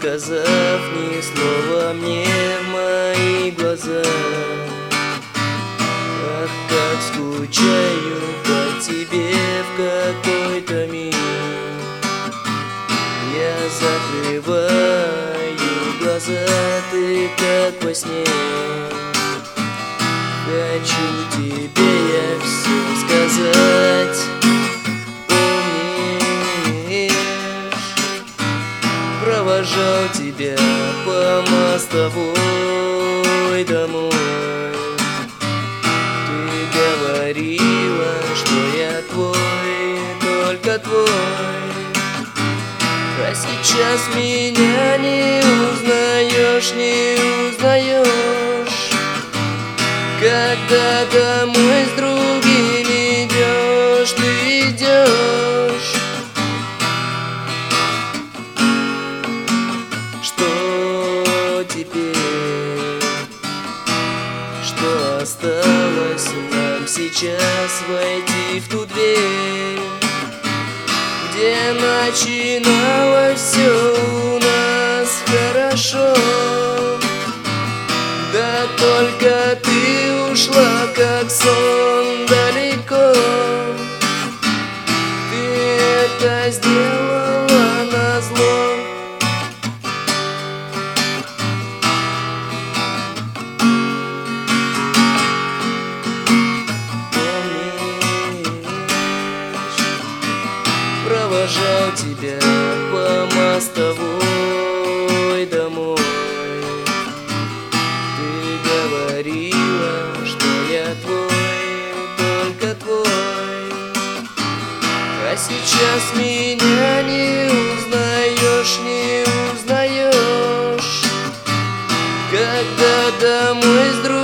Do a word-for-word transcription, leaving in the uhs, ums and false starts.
сказав ни слова мне в мои глаза. Ах, как скучаю по тебе в какой-то миг. Я закрываю глаза, ты как во сне. Хочу тебе я все сказать. Помнишь, провожал тебя по мостовой домой. Ты говорила, что я твой, только твой. А сейчас меня не узнаешь, не узнаешь. Когда домой с другими идешь, ты идешь. Что теперь? Что осталось нам сейчас войти в ту дверь, где начиналось все у нас хорошо? Да только ты ушла, как сон, далеко. Ты это сделала назло. Помнишь, провожал тебя по мостовой домой. Говорила, что я твой, только твой. А сейчас меня не узнаешь, не узнаешь. Когда домой с другим